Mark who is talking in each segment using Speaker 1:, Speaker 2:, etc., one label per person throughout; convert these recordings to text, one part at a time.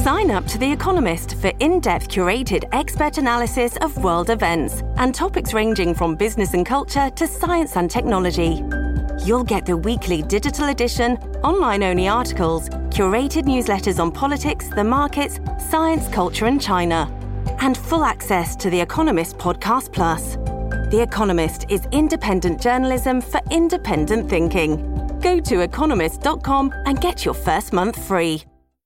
Speaker 1: Sign up to The Economist for in-depth curated expert analysis of world events and topics ranging from business and culture to science and technology. You'll get the weekly digital edition, online-only articles, curated newsletters on politics, the markets, science, culture and China, and full access to The Economist Podcast Plus. The Economist is independent journalism for independent thinking. Go to economist.com and get your first month free.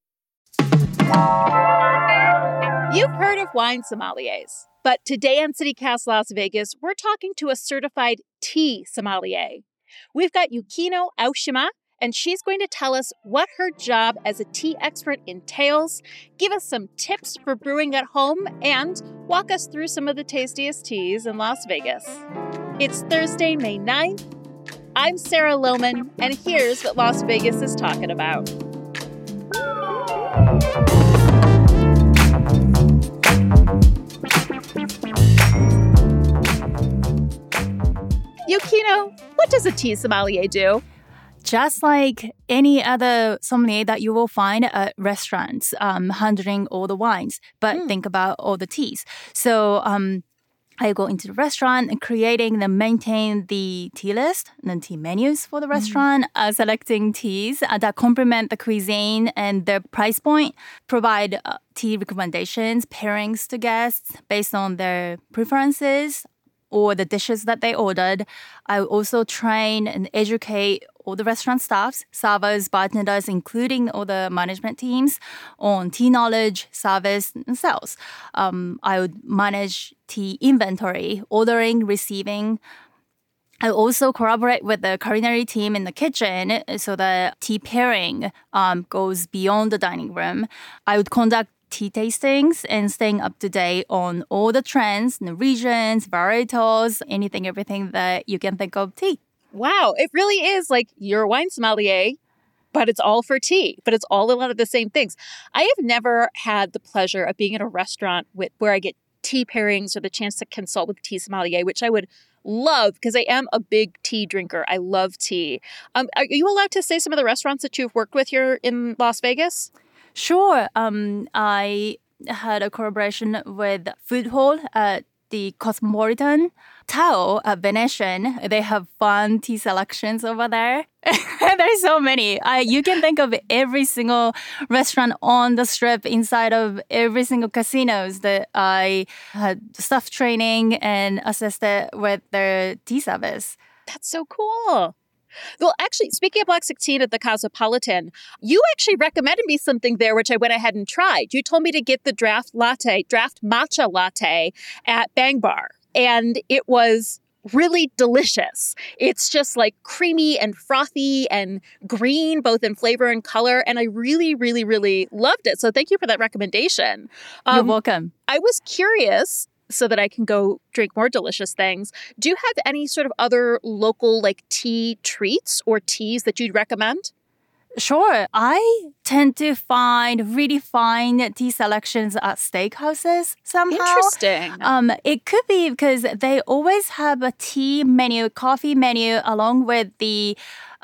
Speaker 2: You've heard of wine sommeliers, but today on CityCast Las Vegas, we're talking to a certified tea sommelier. We've got Yukino Aoshima, and she's going to tell us what her job as a tea expert entails, give us some tips for brewing at home, and walk us through some of the tastiest teas in Las Vegas. It's Thursday, May 9th. I'm Sarah Lohman, and here's what Las Vegas is talking about. Yukino, what does a tea sommelier do?
Speaker 3: Just like any other sommelier that you will find at restaurants, handling all the wines, but think about all the teas. So I go into the restaurant and creating and maintain the tea list and tea menus for the restaurant, selecting teas that complement the cuisine and the price point, provide tea recommendations, pairings to guests based on their preferences or the dishes that they ordered. I also train and educate all the restaurant staffs, servers, bartenders, including all the management teams on tea knowledge, service, and sales. I would manage tea inventory, ordering, receiving. I also collaborate with the culinary team in the kitchen so the tea pairing goes beyond the dining room. I would conduct tea tastings and staying up to date on all the trends, the regions, varietals, everything that you can think of tea.
Speaker 2: Wow, it really is like you're a wine sommelier, but it's all for tea, but it's all a lot of the same things. I have never had the pleasure of being in a restaurant where I get tea pairings or the chance to consult with a tea sommelier, which I would love because I am a big tea drinker. I love tea. Are you allowed to say some of the restaurants that you've worked with here in Las Vegas?
Speaker 3: Sure. I had a collaboration with Food Hall at the Cosmopolitan, Tao at Venetian. They have fun tea selections over there. There's so many. You can think of every single restaurant on the strip inside of every single casinos that I had staff training and assisted with their tea service.
Speaker 2: That's so cool. Well, actually, speaking of Block 16 at the Cosmopolitan, you actually recommended me something there, which I went ahead and tried. You told me to get the draft matcha latte at Bang Bar, and it was really delicious. It's just like creamy and frothy and green, both in flavor and color, and I really, really, really loved it. So thank you for that recommendation.
Speaker 3: You're welcome.
Speaker 2: I was curious, so that I can go drink more delicious things. Do you have any sort of other local like tea treats or teas that you'd recommend?
Speaker 3: Sure. I tend to find really fine tea selections at steakhouses somehow.
Speaker 2: Interesting.
Speaker 3: It could be because they always have a tea menu, coffee menu, along with the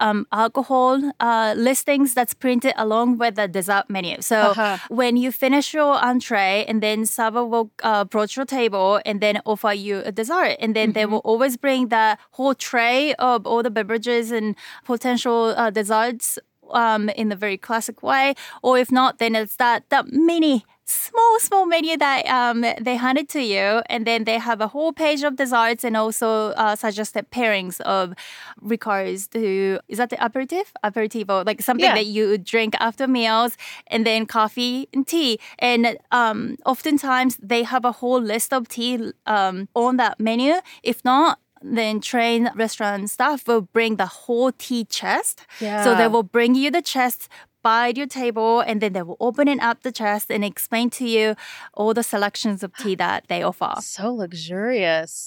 Speaker 3: alcohol listings that's printed along with the dessert menu. So when you finish your entree and then server will approach your table and then offer you a dessert. And then they will always bring the whole tray of all the beverages and potential desserts in a very classic way. Or if not, then it's that mini small menu that they hand it to you, and then they have a whole page of desserts and also suggested pairings of Ricards to, is that the aperitivo, like something that you drink after meals, and then coffee and tea. And oftentimes they have a whole list of tea on that menu. If not, then trained restaurant staff will bring the whole tea chest. So they will bring you the chest by your table, and then they will open it up the chest and explain to you all the selections of tea that they offer.
Speaker 2: So luxurious.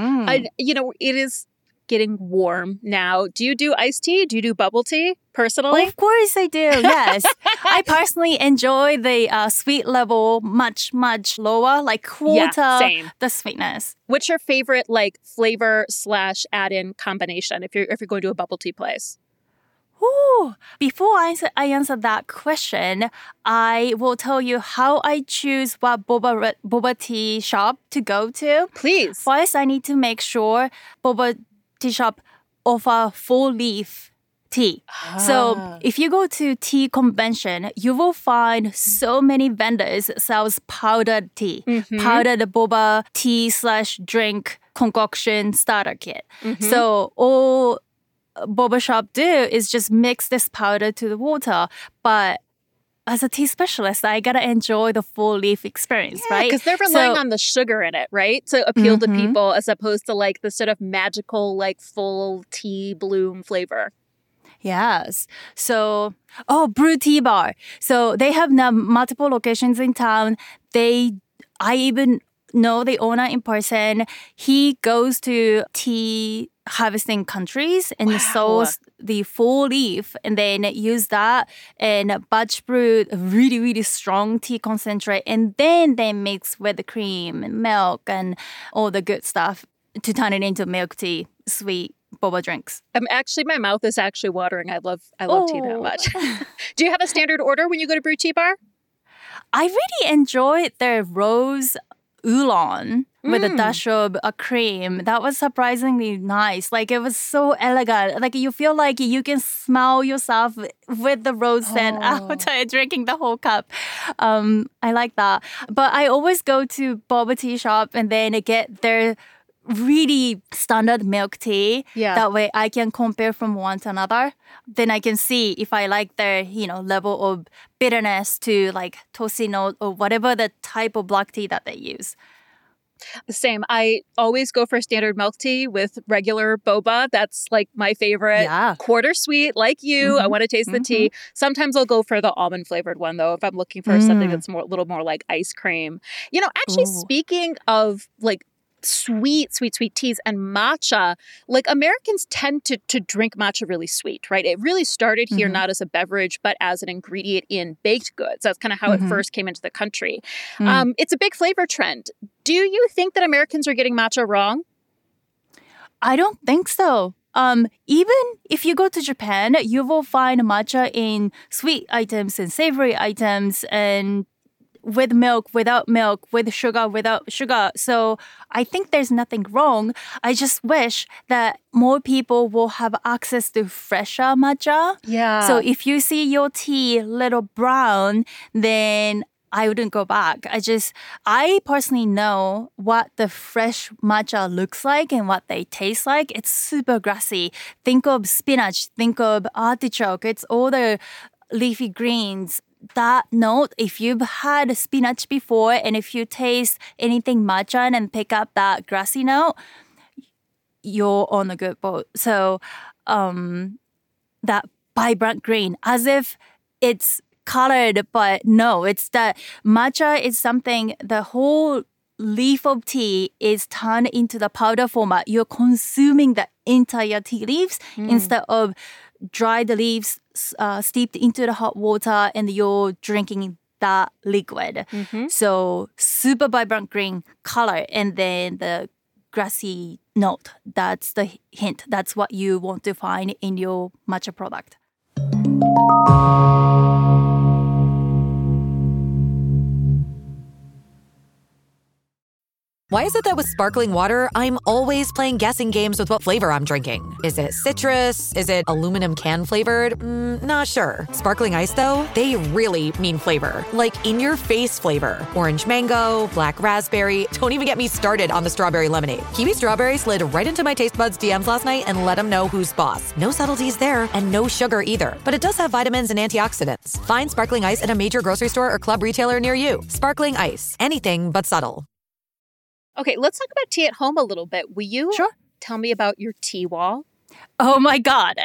Speaker 2: It is getting warm now. Do you do iced tea? Do you do bubble tea personally?
Speaker 3: Of course I do, yes. I personally enjoy the sweet level much lower, like quarter the sweetness.
Speaker 2: What's your favorite like flavor / add-in combination if you're going to a bubble tea place?
Speaker 3: Ooh, before I answer that question, I will tell you how I choose what boba tea shop to go to.
Speaker 2: Please.
Speaker 3: First, I need to make sure boba tea shop offer full leaf tea. So if you go to tea convention, you will find so many vendors sells powdered tea, powdered boba tea / drink concoction starter kit. So all boba shop do is just mix this powder to the water. But as a tea specialist, I gotta enjoy the full leaf experience, right?
Speaker 2: Because they're relying on the sugar in it, right? To appeal to people as opposed to like the sort of magical, like full tea bloom flavor.
Speaker 3: Yes. So, Brew Tea Bar. So they have now multiple locations in town. I even know the owner in person. He goes to tea harvesting countries and sows the full leaf and then use that and batch brew really, really strong tea concentrate. And then they mix with the cream and milk and all the good stuff to turn it into milk tea, sweet boba drinks.
Speaker 2: My mouth is actually watering. I love tea that much. Do you have a standard order when you go to Brew Tea Bar?
Speaker 3: I really enjoyed their rose oolong with a dash of a cream. That was surprisingly nice. Like, it was so elegant. Like, you feel like you can smell yourself with the rose scent after drinking the whole cup. I like that. But I always go to boba tea shop and then get their really standard milk tea. Yeah. That way I can compare from one to another. Then I can see if I like their, level of bitterness to like toasty note or whatever the type of black tea that they use.
Speaker 2: Same. I always go for standard milk tea with regular boba. That's like my favorite. Yeah. Quarter sweet, like you. I want to taste the tea. Sometimes I'll go for the almond flavored one, though, if I'm looking for something that's a little more like ice cream. Actually, speaking of like sweet teas and matcha, like Americans tend to drink matcha really sweet, right? It really started here not as a beverage, but as an ingredient in baked goods. That's kind of how it first came into the country. It's a big flavor trend. Do you think that Americans are getting matcha wrong?
Speaker 3: I don't think so. Even if you go to Japan, you will find matcha in sweet items and savory items and with milk, without milk, with sugar, without sugar. So I think there's nothing wrong. I just wish that more people will have access to fresher matcha. Yeah. So if you see your tea little brown, then I wouldn't go back. I personally know what the fresh matcha looks like and what they taste like. It's super grassy. Think of spinach, think of artichoke. It's all the leafy greens. That note, if you've had spinach before and if you taste anything matcha and pick up that grassy note, you're on a good boat. So that vibrant green, as if it's colored, but no, it's that matcha is something, the whole leaf of tea is turned into the powder format. You're consuming the entire tea leaves instead of dried leaves steeped into the hot water and you're drinking that liquid. So super vibrant green color and then the grassy note. That's the hint. That's what you want to find in your matcha product.
Speaker 4: Why is it that with sparkling water, I'm always playing guessing games with what flavor I'm drinking? Is it citrus? Is it aluminum can flavored? Not sure. Sparkling ice, though, they really mean flavor. Like in-your-face flavor. Orange mango, black raspberry. Don't even get me started on the strawberry lemonade. Kiwi Strawberry slid right into my taste buds DMs last night and let them know who's boss. No subtleties there and no sugar either. But it does have vitamins and antioxidants. Find sparkling ice at a major grocery store or club retailer near you. Sparkling ice. Anything but subtle.
Speaker 2: Okay, let's talk about tea at home a little bit. Will you tell me about your tea wall?
Speaker 3: Oh my God.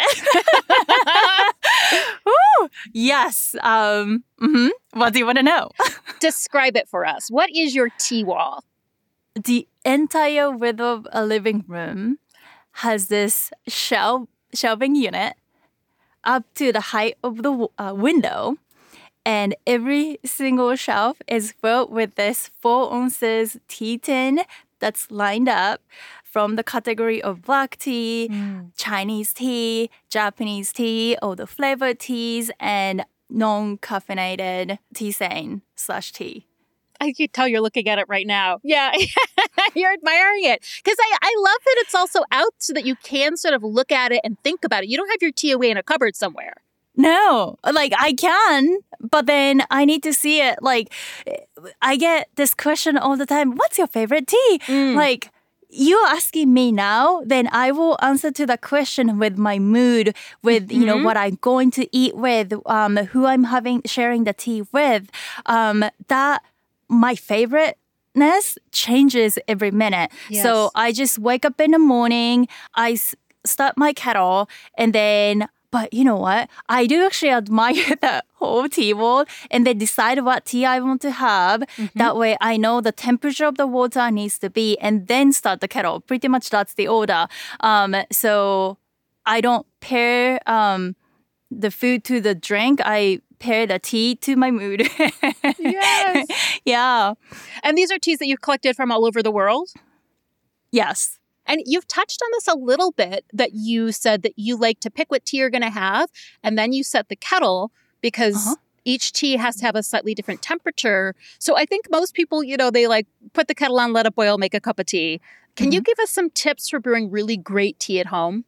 Speaker 3: Ooh, yes. What do you want to know?
Speaker 2: Describe it for us. What is your tea wall?
Speaker 3: The entire width of a living room has this shelving unit up to the height of the window. And every single shelf is filled with this 4 ounces tea tin that's lined up from the category of black tea, Chinese tea, Japanese tea, all the flavored teas, and non-caffeinated tisane/tea.
Speaker 2: I can tell you're looking at it right now. Yeah, you're admiring it. Because I love that it's also out so that you can sort of look at it and think about it. You don't have your tea away in a cupboard somewhere.
Speaker 3: No, like I can, but then I need to see it. Like I get this question all the time. What's your favorite tea? Like you asking me now, then I will answer to the question with my mood, with, you know, what I'm going to eat with, who I'm sharing the tea with. That my favoriteness changes every minute.
Speaker 2: Yes.
Speaker 3: So I just wake up in the morning, I start my kettle, and then, but you know what? I do actually admire the whole tea world and then decide what tea I want to have. That way I know the temperature of the water needs to be and then start the kettle. Pretty much that's the order. So I don't pair the food to the drink. I pair the tea to my mood.
Speaker 2: Yes.
Speaker 3: Yeah.
Speaker 2: And these are teas that you've collected from all over the world?
Speaker 3: Yes.
Speaker 2: And you've touched on this a little bit, that you said that you like to pick what tea you're going to have, and then you set the kettle because each tea has to have a slightly different temperature. So I think most people, you know, they like put the kettle on, let it boil, make a cup of tea. Can you give us some tips for brewing really great tea at home?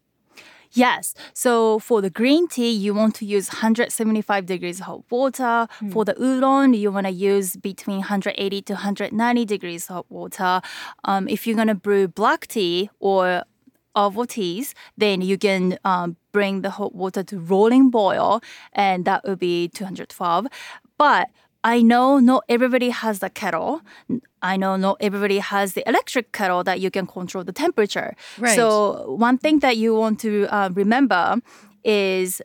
Speaker 3: Yes. So for the green tea, you want to use 175 degrees hot water. For the oolong, you want to use between 180 to 190 degrees hot water. If you're going to brew black tea or herbal teas, then you can bring the hot water to rolling boil, and that would be 212. But I know not everybody has the kettle. I know not everybody has the electric kettle that you can control the temperature.
Speaker 2: Right.
Speaker 3: So one thing that you want to remember is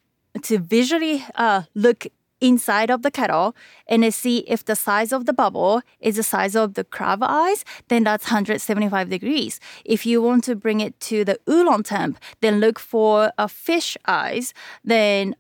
Speaker 3: to visually look inside of the kettle and see if the size of the bubble is the size of the crab eyes, then that's 175 degrees. If you want to bring it to the oolong temp, then look for a fish eyes. Then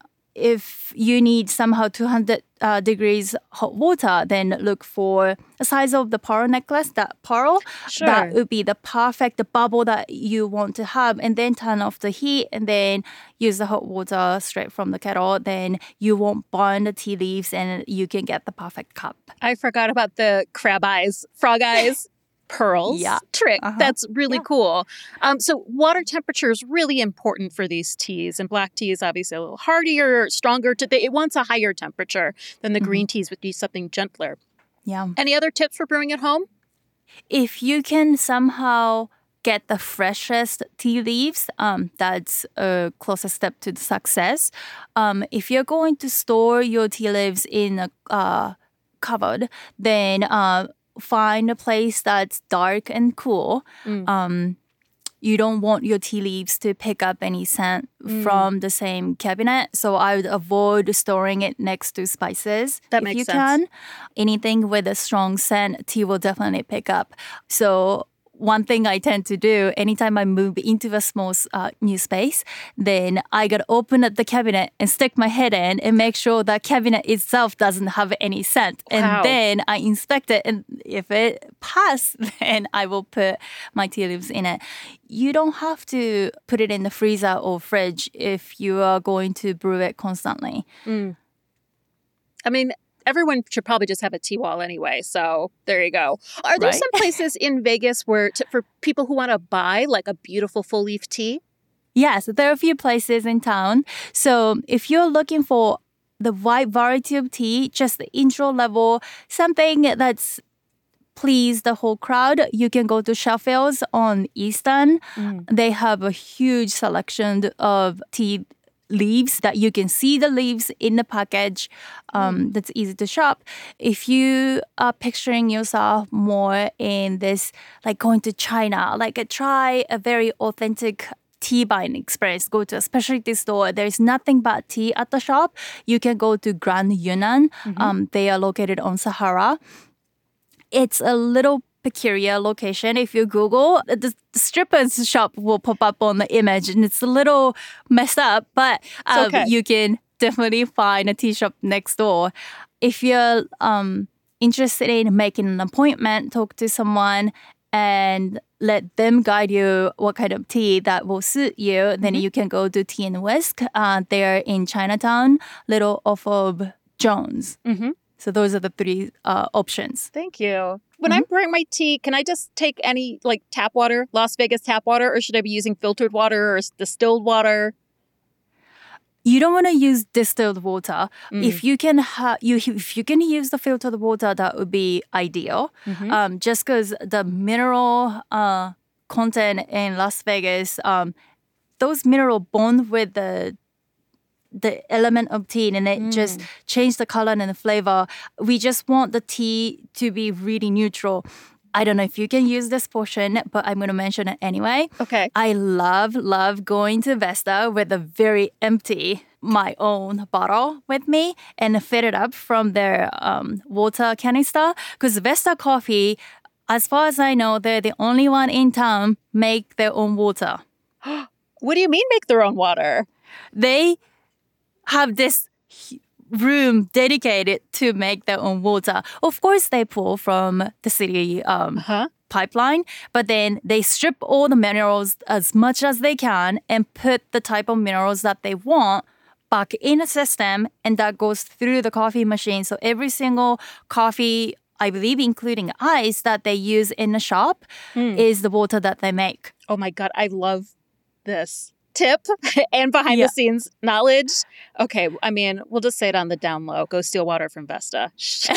Speaker 3: if you need somehow 200 degrees hot water, then look for the size of the pearl necklace, that pearl.
Speaker 2: Sure.
Speaker 3: That would be the perfect bubble that you want to have. And then turn off the heat and then use the hot water straight from the kettle. Then you won't burn the tea leaves and you can get the perfect cup.
Speaker 2: I forgot about the crab eyes, frog eyes. Pearls trick. That's really cool. So water temperature is really important for these teas, and black tea is obviously a little hardier, stronger. It wants a higher temperature than the green teas, would be something gentler.
Speaker 3: Yeah.
Speaker 2: Any other tips for brewing at home?
Speaker 3: If you can somehow get the freshest tea leaves, that's a closest step to the success. If you're going to store your tea leaves in a cupboard, then find a place that's dark and cool. You don't want your tea leaves to pick up any scent from the same cabinet. So I would avoid storing it next to spices.
Speaker 2: That
Speaker 3: if
Speaker 2: makes
Speaker 3: you
Speaker 2: sense.
Speaker 3: can. Anything with a strong scent, tea will definitely pick up. So one thing I tend to do anytime I move into a small new space, then I gotta open up the cabinet and stick my head in and make sure the cabinet itself doesn't have any scent.
Speaker 2: Wow.
Speaker 3: And then I inspect it, and if it passes, then I will put my tea leaves in it. You don't have to put it in the freezer or fridge if you are going to brew it constantly.
Speaker 2: I mean, everyone should probably just have a tea wall anyway. So there you go. Are there some places in Vegas where for people who want to buy like a beautiful full leaf tea?
Speaker 3: Yes, there are a few places in town. So if you're looking for the wide variety of tea, just the intro level, something that's please the whole crowd, you can go to Sheffields on Eastern. They have a huge selection of tea leaves that you can see the leaves in the package. That's easy to shop. If you are picturing yourself more in this, like going to China, like try a very authentic tea buying experience. Go to a specialty store. There's nothing but tea at the shop. You can go to Grand Yunnan. They are located on Sahara. It's a little peculiar location. If you Google, the stripper's shop will pop up on the image, and it's a little messed up, but you can definitely find a tea shop next door. If you're interested in making an appointment, talk to someone, and let them guide you what kind of tea that will suit you. Then you can go to Tea and Whisk. They're in Chinatown, little off of Jones. So those are the three options.
Speaker 2: Thank you. When I'm pouring my tea, can I just take any like tap water, Las Vegas tap water, or should I be using filtered water or distilled water?
Speaker 3: You don't want to use distilled water. If you can if you can use the filtered water, that would be ideal. Just because the mineral content in Las Vegas, those mineral bond with the element of tea, and it just change the color and the flavor. We just want the tea to be really neutral. I don't know if you can use this portion, but I'm going to mention it anyway.
Speaker 2: Okay.
Speaker 3: I love going to Vesta with a very empty, my own bottle with me and fill it up from their water canister. Because Vesta Coffee, as far as I know, they're the only one in town make their own water.
Speaker 2: What do you mean make their own water?
Speaker 3: They have this room dedicated to make their own water. Of course, they pull from the city pipeline, but then they strip all the minerals as much as they can and put the type of minerals that they want back in a system, and that goes through the coffee machine. So every single coffee, I believe, including ice, that they use in the shop is the water that they make.
Speaker 2: Oh my God, I love this tip and behind the scenes knowledge. Okay, I mean, we'll just say it on the down low. Go steal water from Vesta.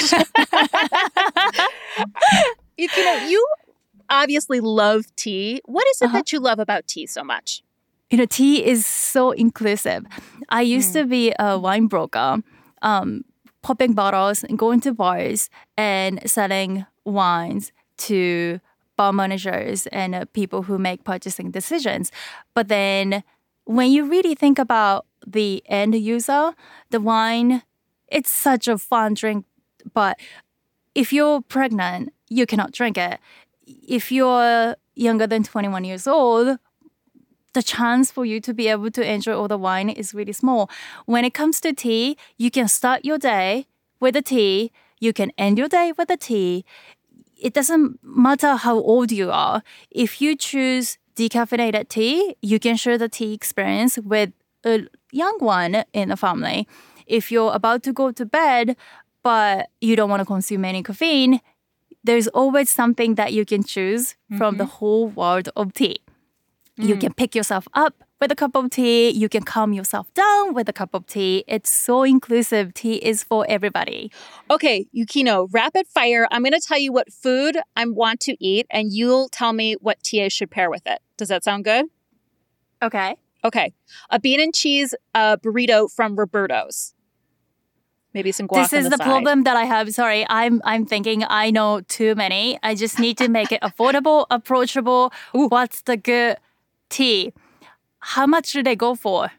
Speaker 2: You obviously love tea. What is it that you love about tea so much?
Speaker 3: Tea is so inclusive. I used to be a wine broker, popping bottles and going to bars and selling wines to bar managers and people who make purchasing decisions. But then when you really think about the end user, the wine, it's such a fun drink. But if you're pregnant, you cannot drink it. If you're younger than 21 years old, the chance for you to be able to enjoy all the wine is really small. When it comes to tea, you can start your day with a tea. You can end your day with a tea. It doesn't matter how old you are. If you choose decaffeinated tea, you can share the tea experience with a young one in the family. If you're about to go to bed, but you don't want to consume any caffeine, there's always something that you can choose from the whole world of tea. You can pick yourself up with a cup of tea. You can calm yourself down with a cup of tea. It's so inclusive. Tea is for everybody.
Speaker 2: Okay, Yukino, rapid fire. I'm going to tell you what food I want to eat, and you'll tell me what tea I should pair with it. Does that sound good?
Speaker 3: Okay.
Speaker 2: Okay. A bean and cheese burrito from Roberto's. Maybe some guac.
Speaker 3: This is the problem that I have. Sorry, I'm thinking I know too many. I just need to make it affordable, approachable. What's the good tea? How much do they go for?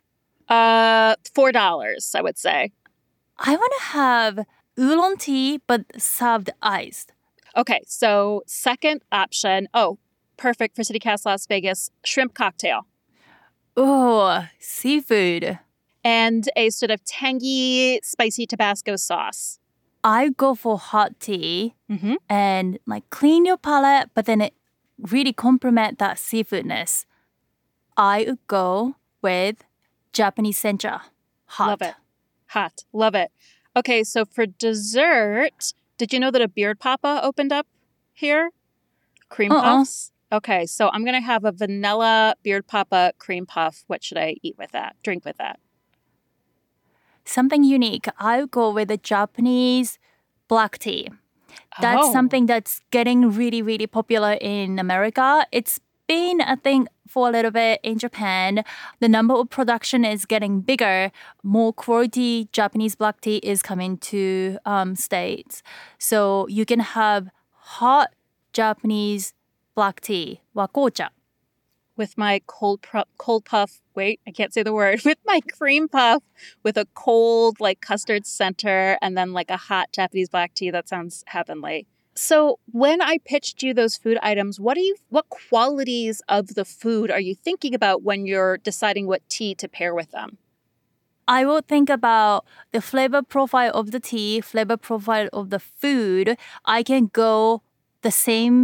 Speaker 2: $4, I would say.
Speaker 3: I want to have oolong tea, but served iced.
Speaker 2: Okay, so second option. Oh, perfect for CityCast Las Vegas. Shrimp cocktail.
Speaker 3: Oh, seafood.
Speaker 2: And a sort of tangy, spicy Tabasco sauce.
Speaker 3: I go for hot tea and like clean your palate, but then it really complement that seafoodness. I would go with Japanese sencha. Hot.
Speaker 2: Love it. Hot. Love it. Okay, so for dessert, did you know that a Beard Papa opened up here? Cream puffs? Okay, so I'm going to have a vanilla Beard Papa cream puff. What should I eat with that? Drink with that?
Speaker 3: Something unique. I would go with a Japanese black tea. That's something that's getting really, really popular in America. It's been a thing for a little bit in Japan. The number of production is getting bigger. More quality Japanese black tea is coming to States. So you can have hot Japanese black tea, wakocha.
Speaker 2: With my cold puff, wait, I can't say the word, with my cream puff with a cold like custard center and then like a hot Japanese black tea. That sounds heavenly. So when I pitched you those food items, what qualities of the food are you thinking about when you're deciding what tea to pair with them?
Speaker 3: I will think about the flavor profile of the tea, flavor profile of the food. I can go the same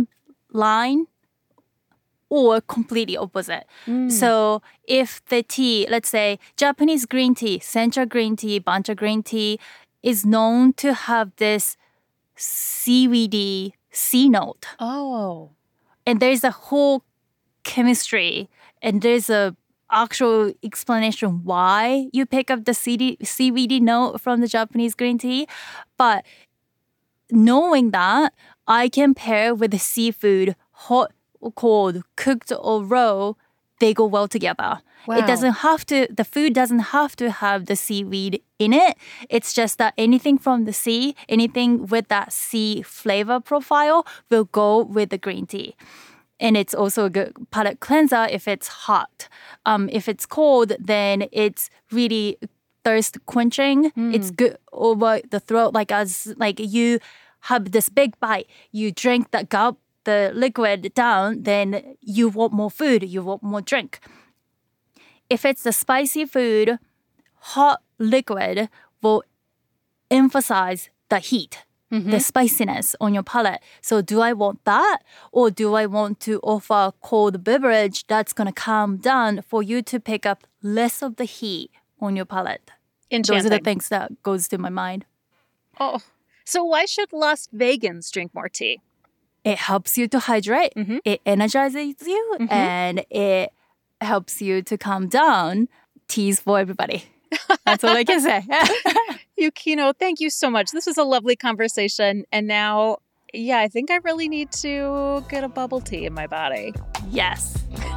Speaker 3: line or completely opposite. So if the tea, let's say Japanese green tea, sencha green tea, bancha green tea, is known to have this seaweedy sea note.
Speaker 2: Oh.
Speaker 3: And there's a whole chemistry and there's a actual explanation why you pick up the seaweedy note from the Japanese green tea. But knowing that, I can pair with the seafood, hot or cold, cooked or raw, they go well together.
Speaker 2: Wow.
Speaker 3: It doesn't have to, the food doesn't have to have the seaweed in it. It's just that anything from the sea, anything with that sea flavor profile will go with the green tea. And it's also a good palate cleanser if it's hot. If it's cold, then it's really thirst quenching. It's good over the throat. Like you have this big bite, you drink that gulp, the liquid down, then you want more food, you want more drink. If it's the spicy food, hot liquid will emphasize the heat. The spiciness on your palate. So do I want that? Or do I want to offer cold beverage that's going to calm down for you to pick up less of the heat on your palate?
Speaker 2: Enchanting.
Speaker 3: Those are the things that goes to my mind.
Speaker 2: Oh, so why should Las Vegans drink more tea?
Speaker 3: It helps you to hydrate. It energizes you. And it helps you to calm down. Tea's for everybody. That's all I can say.
Speaker 2: Yukino, thank you so much. This was a lovely conversation. And now, I think I really need to get a bubble tea in my body.
Speaker 3: Yes.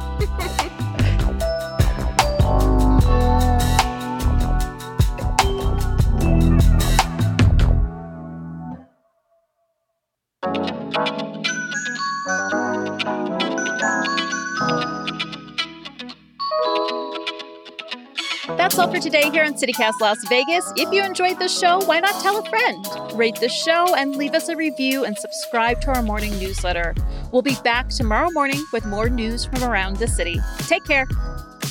Speaker 2: That's all for today here on CityCast Las Vegas. If you enjoyed the show, why not tell a friend? Rate the show and leave us a review and subscribe to our morning newsletter. We'll be back tomorrow morning with more news from around the city. Take care.